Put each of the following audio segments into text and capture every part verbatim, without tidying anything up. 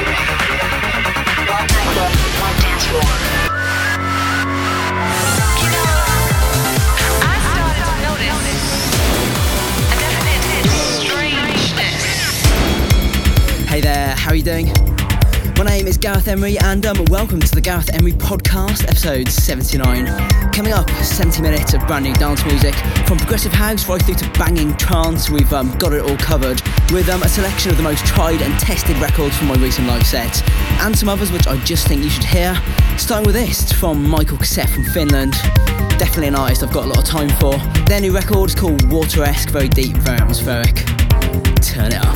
Hey there, how are you doing? My name is Gareth Emery and um, welcome to the Gareth Emery Podcast, episode seventy-nine. Coming up, seventy minutes of brand new dance music, from progressive house right through to banging trance. We've um, got it all covered, with um, a selection of the most tried and tested records from my recent live sets, and some others which I just think you should hear. Starting with this, from Michael Cassette from Finland. Definitely an artist I've got a lot of time for. Their new record is called Water-esque, very deep, very atmospheric. Turn it up.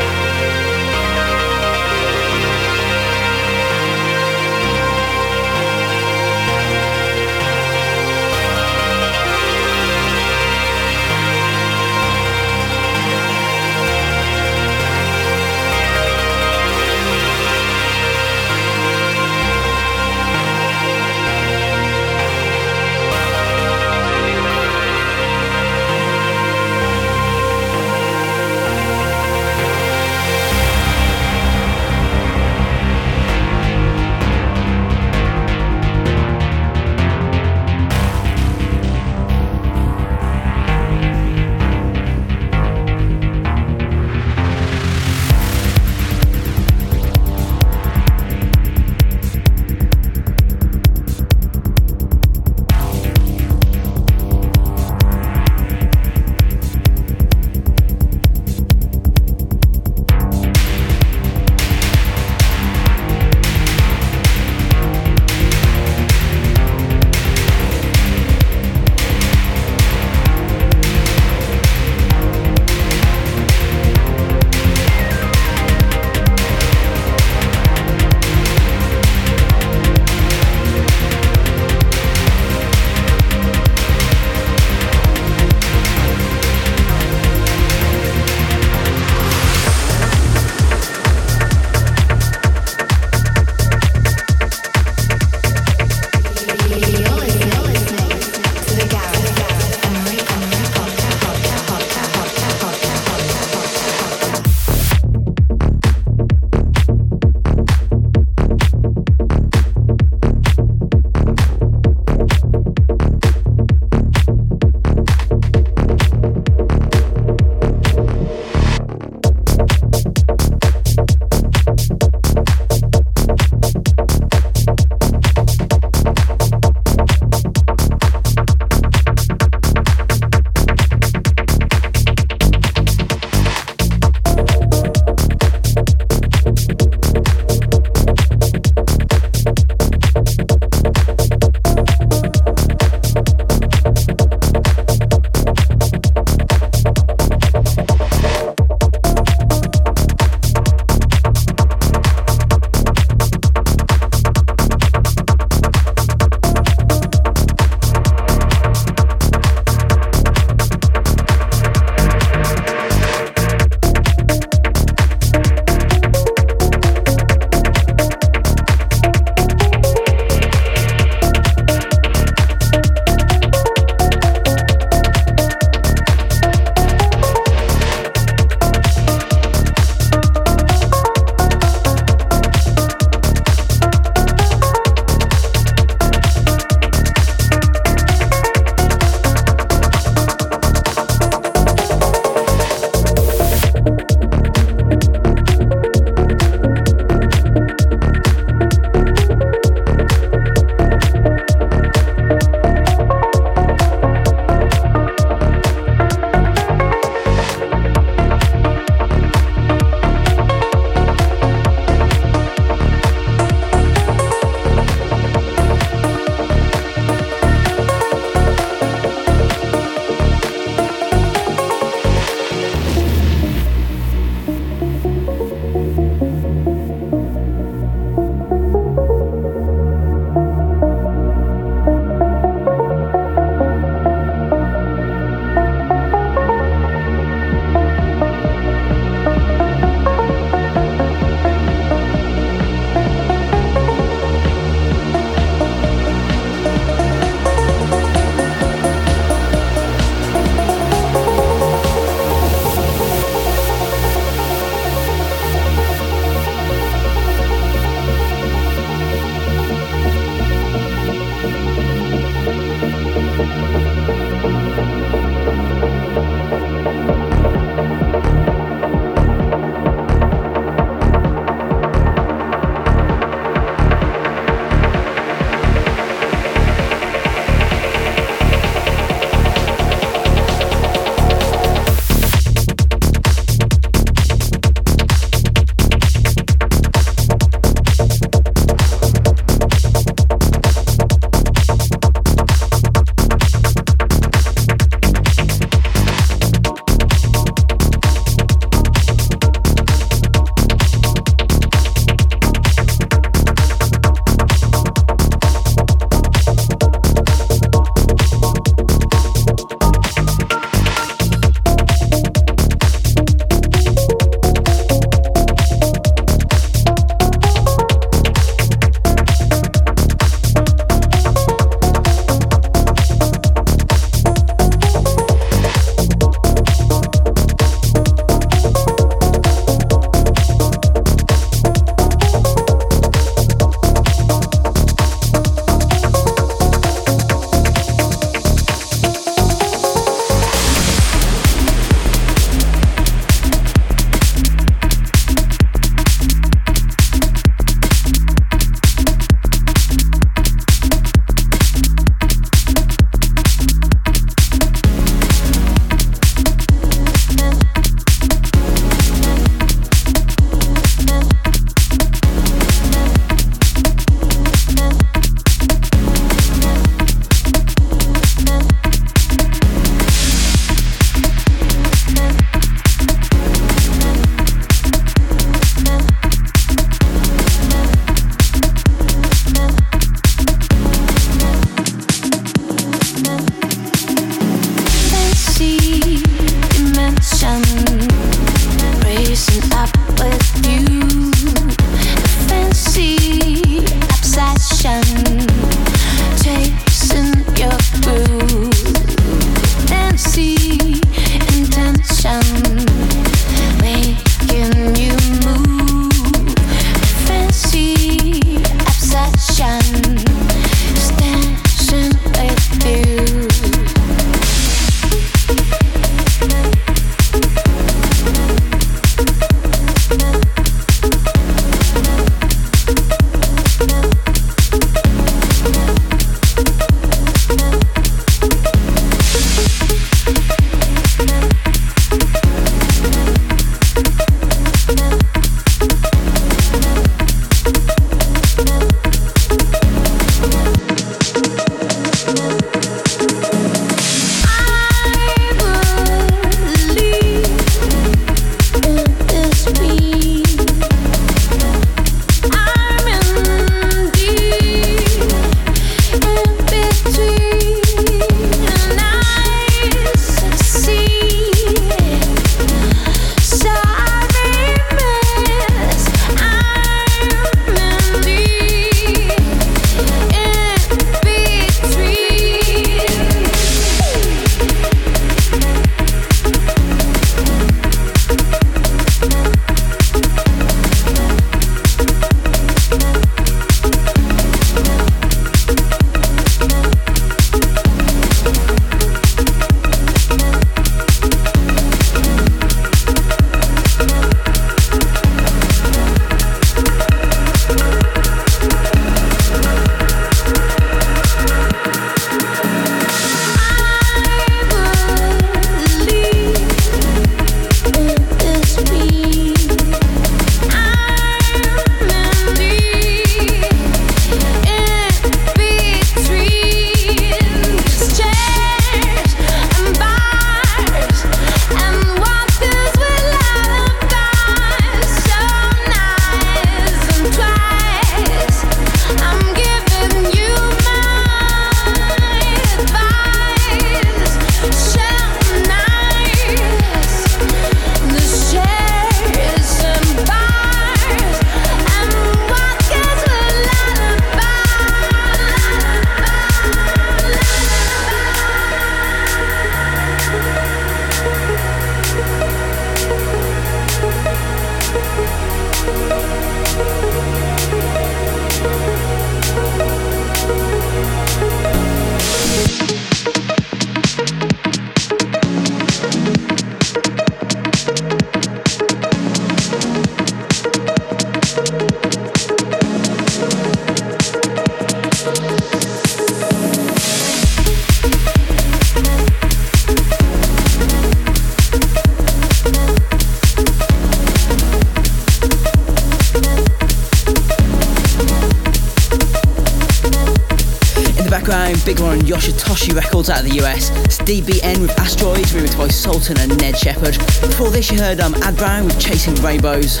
on Yoshitoshi Records out of the U S. It's D B N with Asteroids, remixed by Sultan and Ned Shepherd. Before this you heard um, Ad Brown with Chasing Rainbows.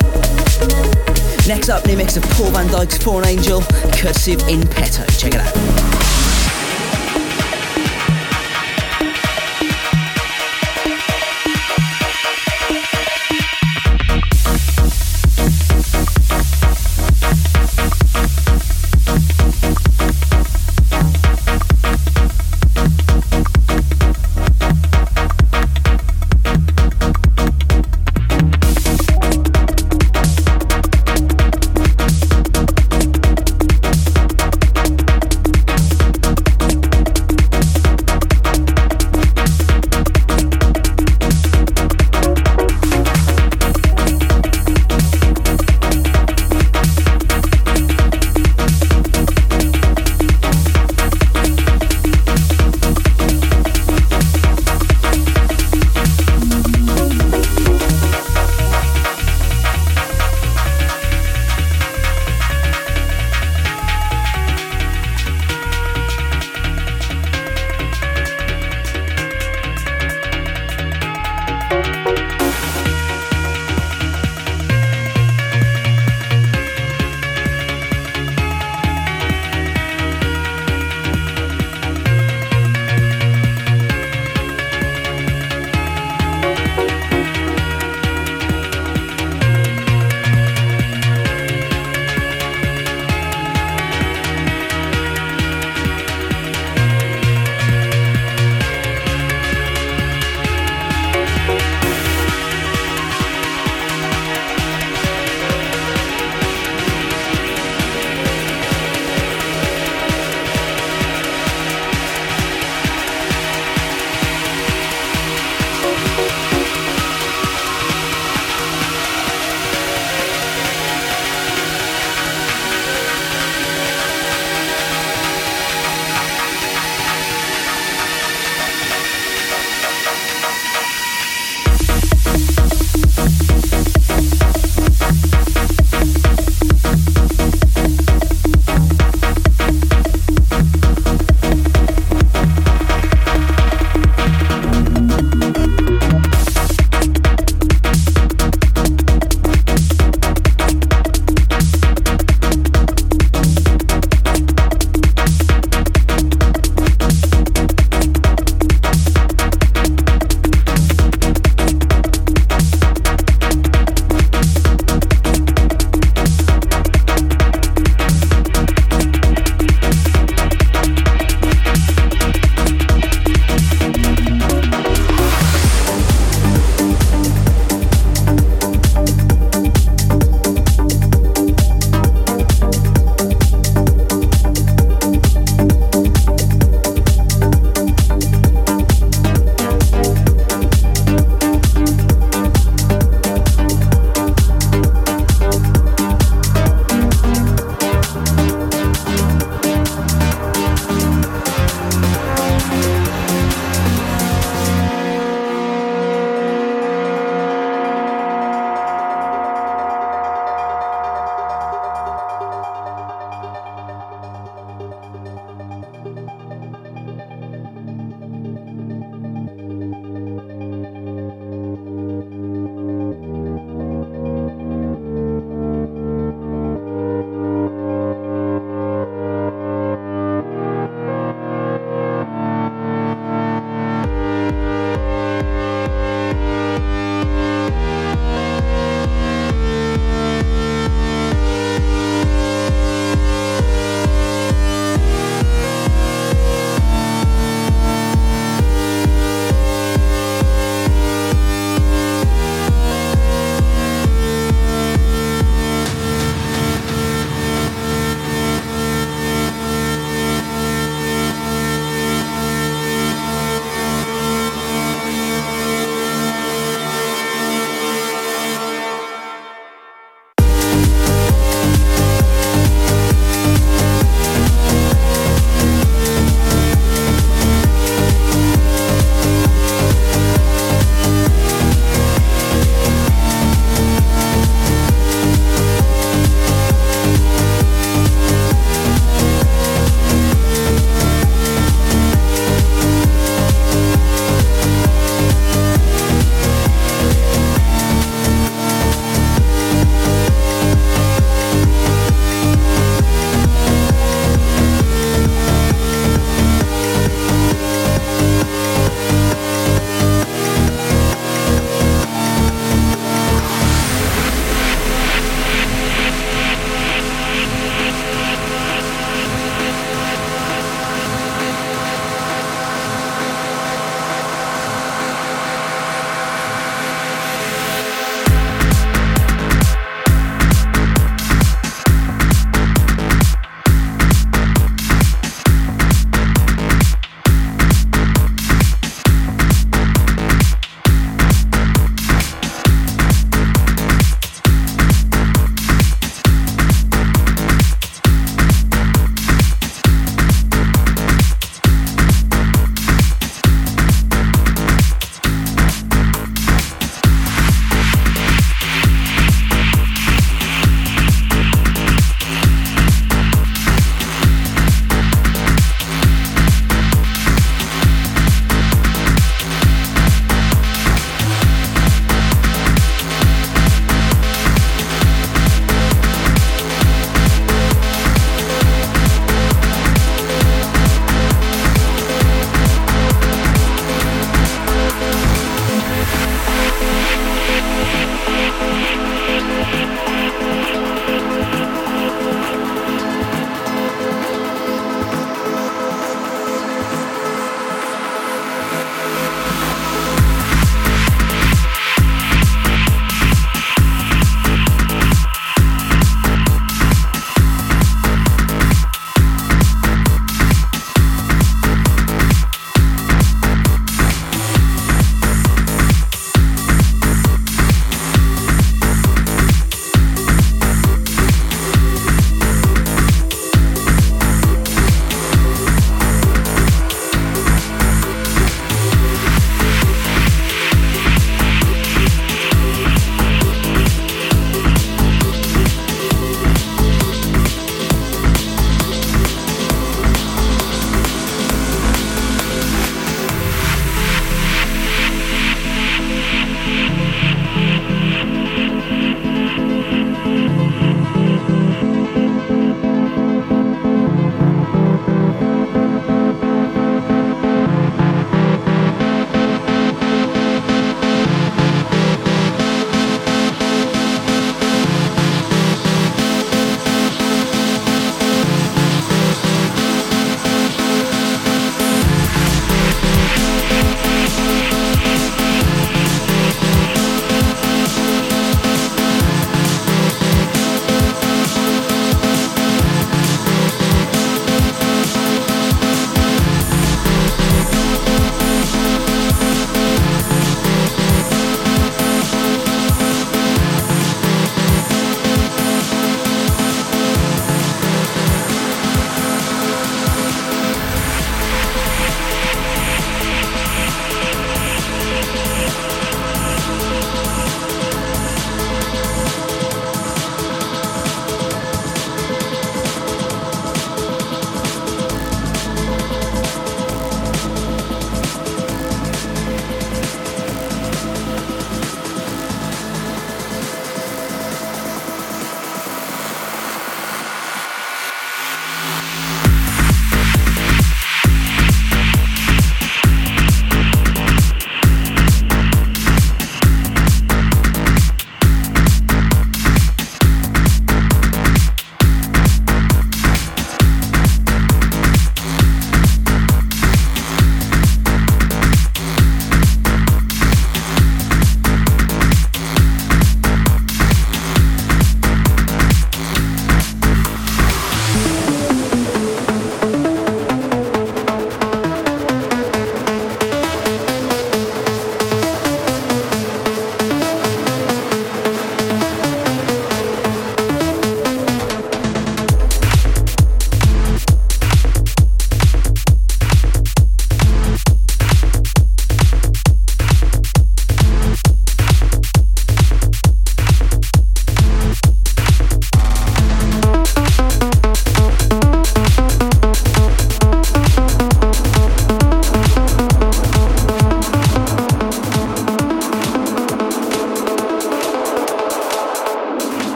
Next up, new mix of Paul van Dyk's Fallen Angel, courtesy of In Petto. Check it out.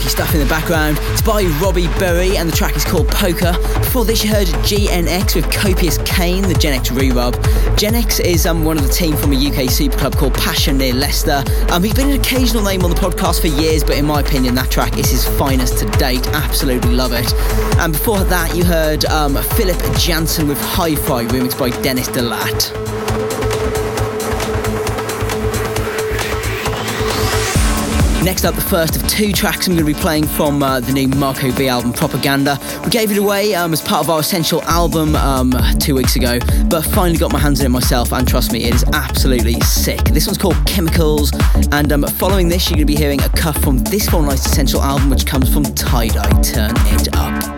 stuff in the background. It's by Robbie Berry and the track is called Poker. Before this you heard G N X with Copious Cane, the Gen X re-rub. Gen X is um, one of the team from a U K super club called Passion near Leicester. Um, he's been an occasional name on the podcast for years, but in my opinion that track is his finest to date. Absolutely love it. And before that you heard um, Philip Jansen with Hi-Fi, remixed by Dennis Delat. Next up, the first of two tracks I'm going to be playing from uh, the new Marco B album, Propaganda. We gave it away um, as part of our Essential album um, two weeks ago, but finally got my hands on it myself, and trust me, it is absolutely sick. This one's called Chemicals, and um, following this, you're going to be hearing a cut from this fortnight's Essential album, which comes from Tie-Dye, Turn It Up.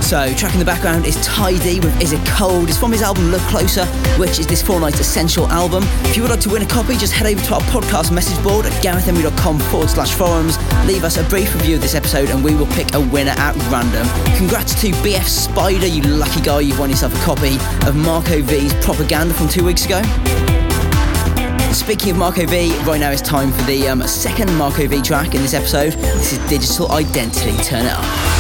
So, track in the background is Tidy with Is It Cold. It's from his album Look Closer, which is this fortnight's essential album. If you would like to win a copy, just head over to our podcast message board at garethemry.com forward slash forums. Leave us a brief review of this episode and we will pick a winner at random. Congrats to B F Spider, you lucky guy, you've won yourself a copy of Marco V's Propaganda from two weeks ago. Speaking of Marco V, right now it's time for the um, second Marco V track in this episode. This is Digital Identity, turn it up.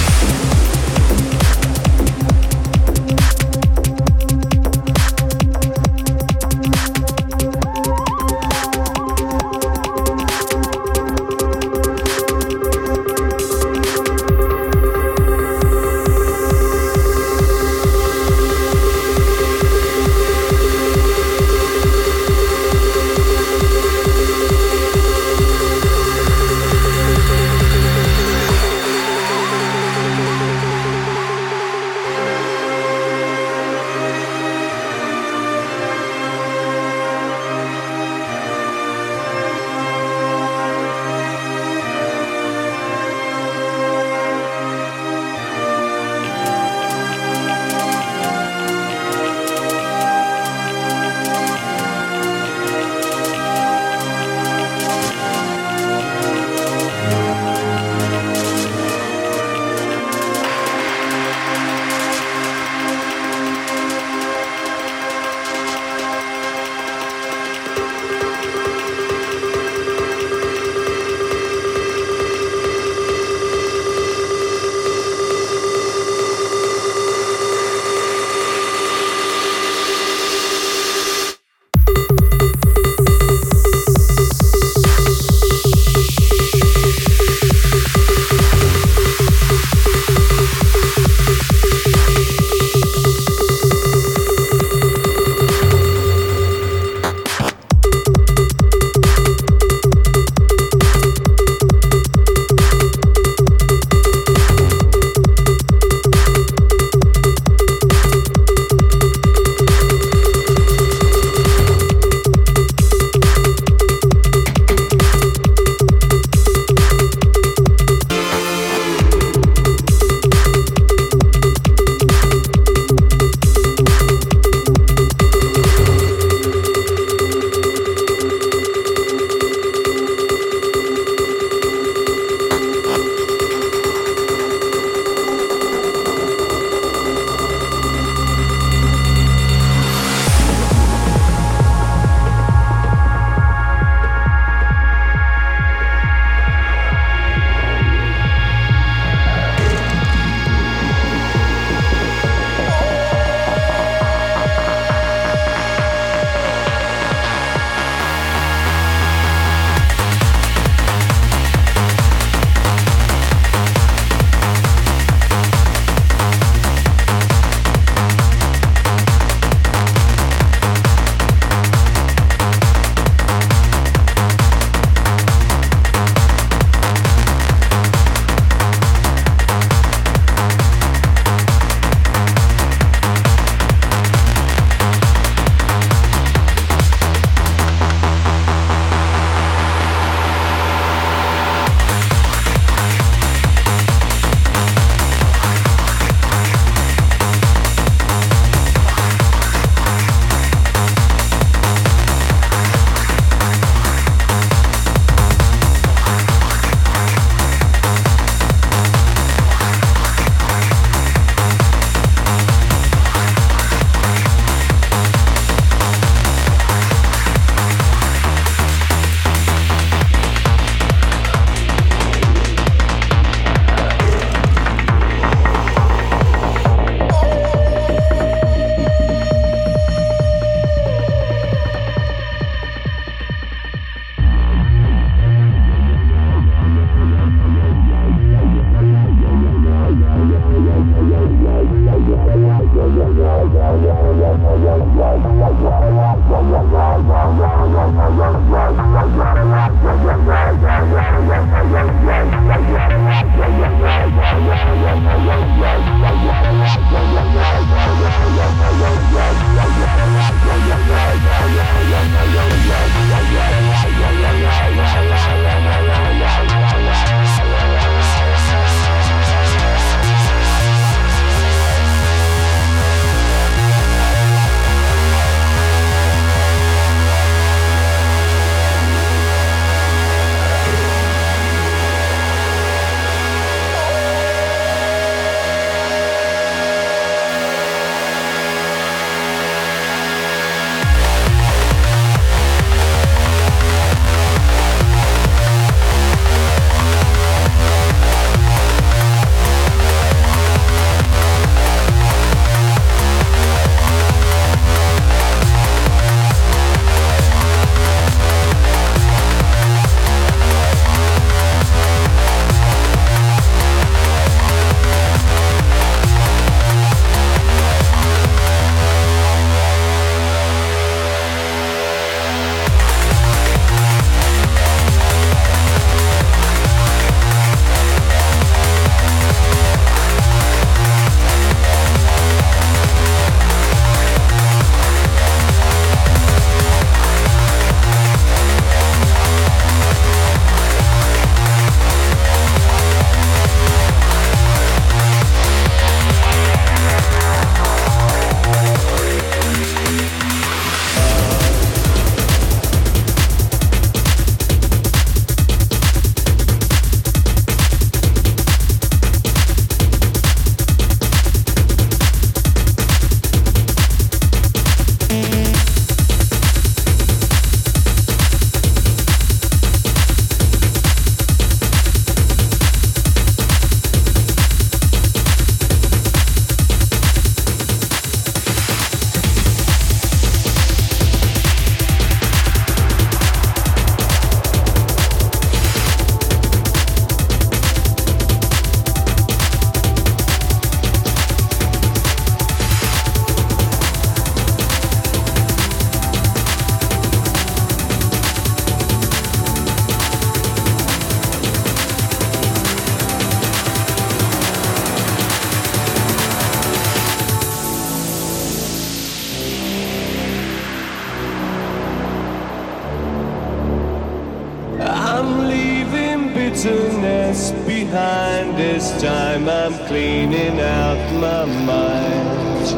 behind. This time I'm cleaning out my mind.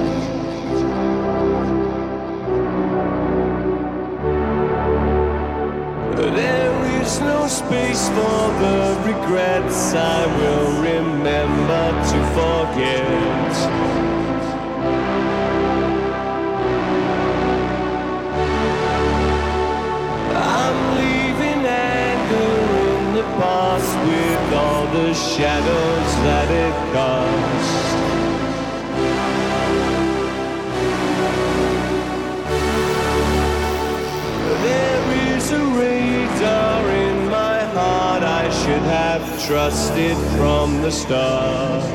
There is no space for the regrets I will remember to forget. I'm leaving anger in the past with all the shadows that it caused. There is a radar in my heart I should have trusted from the start.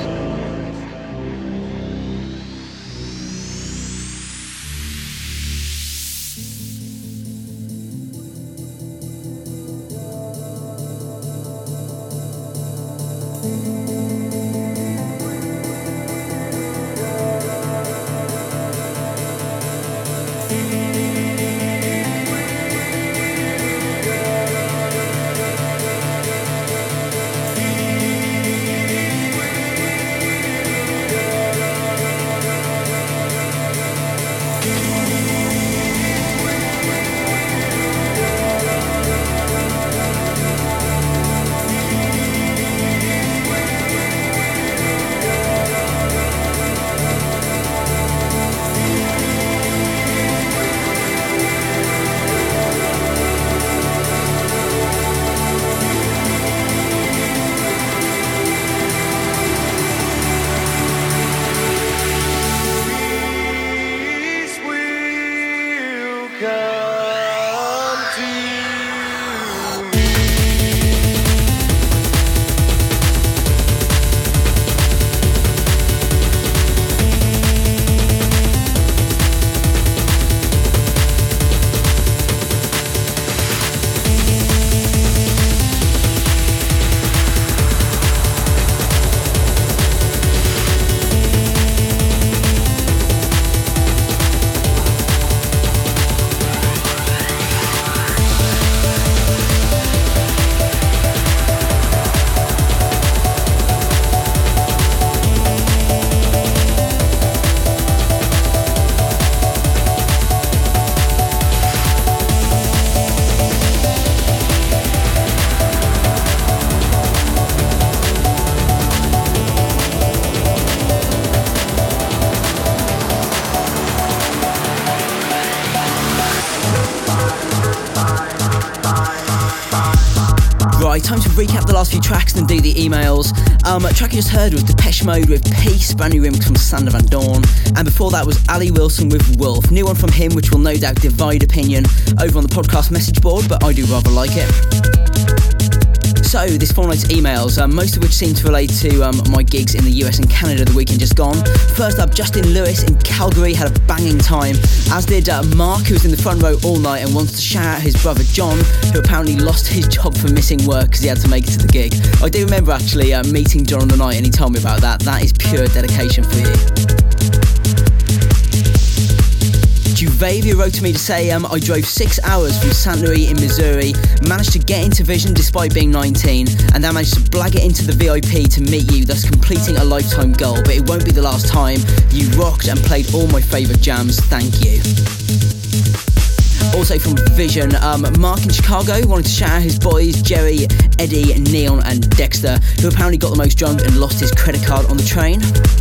Time to recap the last few tracks and do the emails. Um, a track you just heard was Depeche Mode with Peace, brand new remix from Sander Van Dorn. And before that was Ali Wilson with Wolf. New one from him, which will no doubt divide opinion over on the podcast message board, but I do rather like it. So, this fortnight's emails, um, most of which seem to relate to um, my gigs in the U S and Canada the weekend just gone. First up, Justin Lewis in Calgary had a banging time, as did uh, Mark, who was in the front row all night and wants to shout out his brother John, who apparently lost his job for missing work because he had to make it to the gig. I do remember actually uh, meeting John on the night and he told me about that. That is pure dedication for you. Juvavia wrote to me to say um, I drove six hours from Saint Louis in Missouri, managed to get into Vision despite being nineteen, and then managed to blag it into the V I P to meet you, thus completing a lifetime goal. But it won't be the last time. You rocked and played all my favourite jams. Thank you. Also from Vision, um, Mark in Chicago wanted to shout out his boys Jerry, Eddie, Neon and Dexter, who apparently got the most drunk and lost his credit card on the train.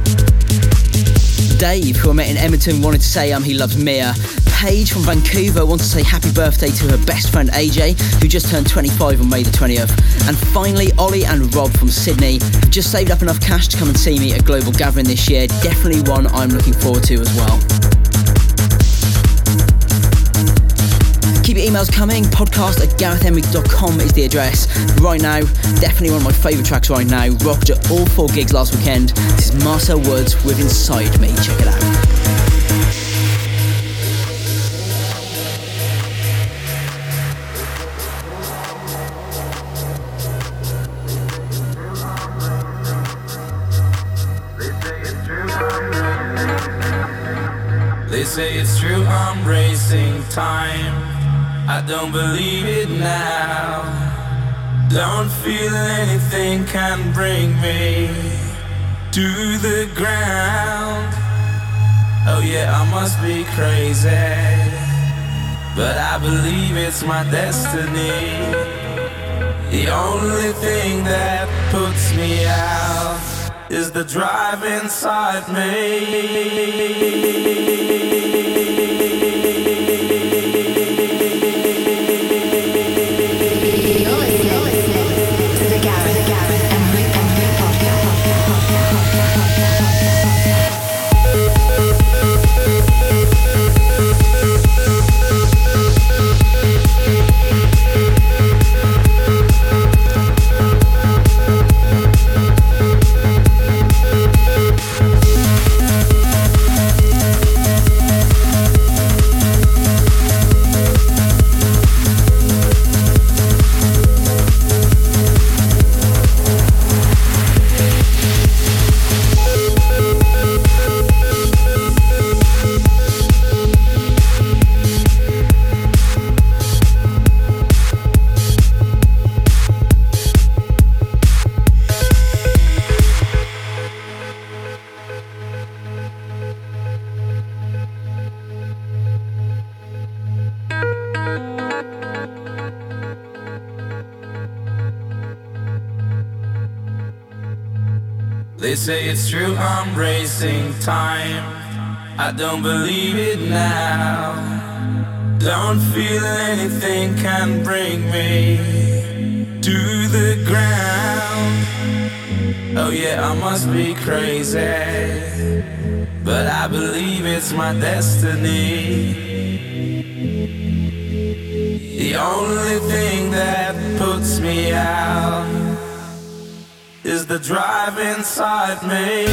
Dave, who I met in Edmonton, wanted to say um, he loves Mia. Paige from Vancouver wants to say happy birthday to her best friend A J, who just turned twenty-five on May the twentieth. And finally, Ollie and Rob from Sydney have just saved up enough cash to come and see me at Global Gathering this year. Definitely one I'm looking forward to as well. Keep your emails coming. Podcast at gareth emery dot com is the address. Right now, definitely one of my favourite tracks right now. Rocked at all four gigs last weekend. This is Marcel Woods with Inside Me. Check it out. They say it's true, I'm racing time. I don't believe it now. Don't feel anything can bring me to the ground. Oh yeah, I must be crazy, but I believe it's my destiny. The only thing that puts me out is the drive inside me. They say it's true, I'm racing time. I don't believe it now. Don't feel anything can bring me to the ground. Oh yeah, I must be crazy, but I believe it's my destiny. The only thing that puts me out is the drive inside me.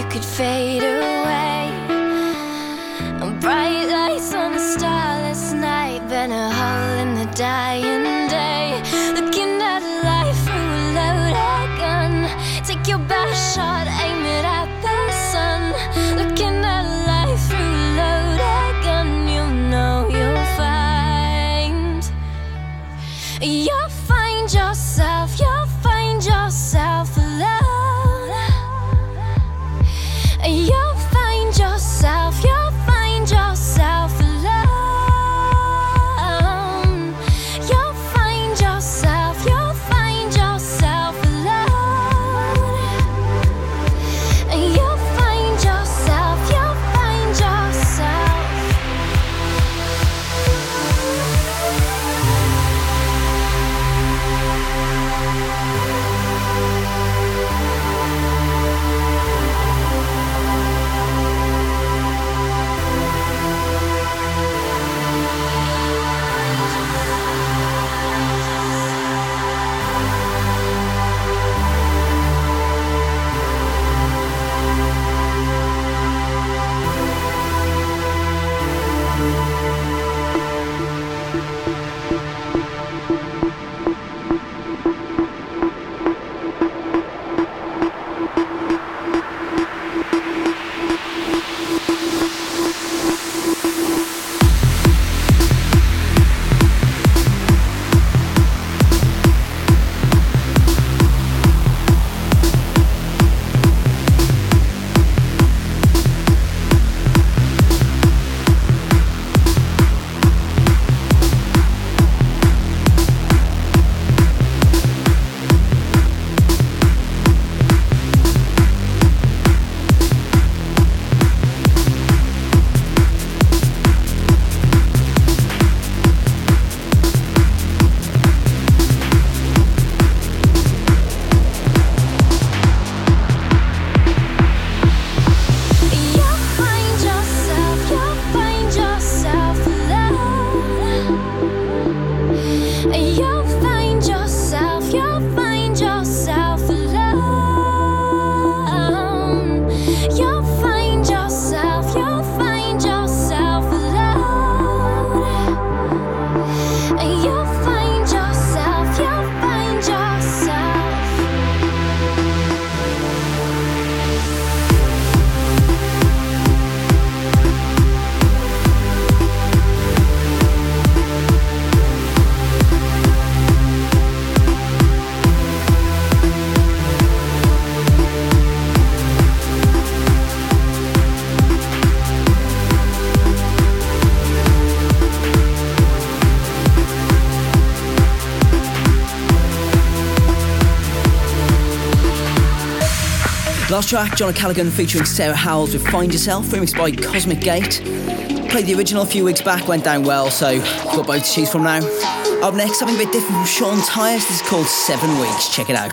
could fade away. Bright lights on a starless night, burn a hole in the dying day. Looking at life through a loaded gun. Take your best shot, aim it at the sun. Looking at life through a loaded gun, you know you'll find. You'll find yourself, you'll find yourself alone. You'll find yourself, you'll find yourself alone. You'll find yourself, you'll find yourself alone. You'll find yourself, you'll find yourself. Last track, John O'Callaghan featuring Sarah Howells with Find Yourself, remixed by Cosmic Gate. Played the original a few weeks back, went down well, so you've got both to choose from now. Up next, something a bit different from Sean Tyas. This is called Seven Weeks. Check it out.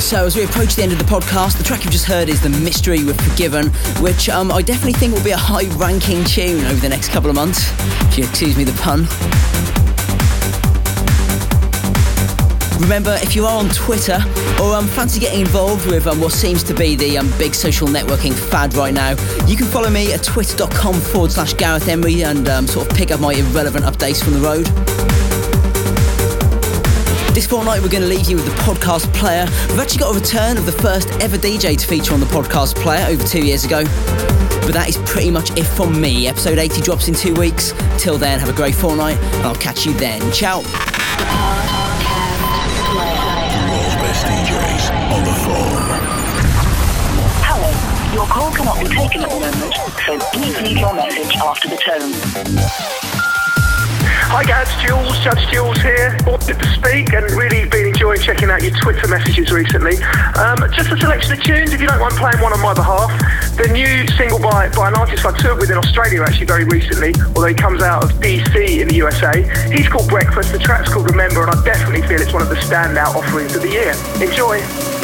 So as we approach the end of the podcast, the track you've just heard is The Mystery with Forgiven, which um, I definitely think will be a high-ranking tune over the next couple of months, if you excuse me the pun. Remember, if you are on Twitter or um, fancy getting involved with um, what seems to be the um, big social networking fad right now, you can follow me at twitter.com forward slash Gareth Emery and um, sort of pick up my irrelevant updates from the road. This fortnight we're going to leave you with the podcast player. We've actually got a return of the first ever D J to feature on the podcast player over two years ago. But that is pretty much it from me. Episode eighty drops in two weeks. Till then, have a great fortnight and I'll catch you then. Ciao. D Js on the phone. Hello, your call cannot be taken at the moment, so please leave your message after the tone. Hi Gareth, Jules, Judge Jules here. Wanted to speak and really been enjoying checking out your Twitter messages recently. Um, just a selection of tunes, if you don't mind playing one on my behalf. The new single by, by an artist I toured with in Australia actually very recently, although he comes out of D C in the U S A. He's called Breakfast, the track's called Remember, and I definitely feel it's one of the standout offerings of the year. Enjoy!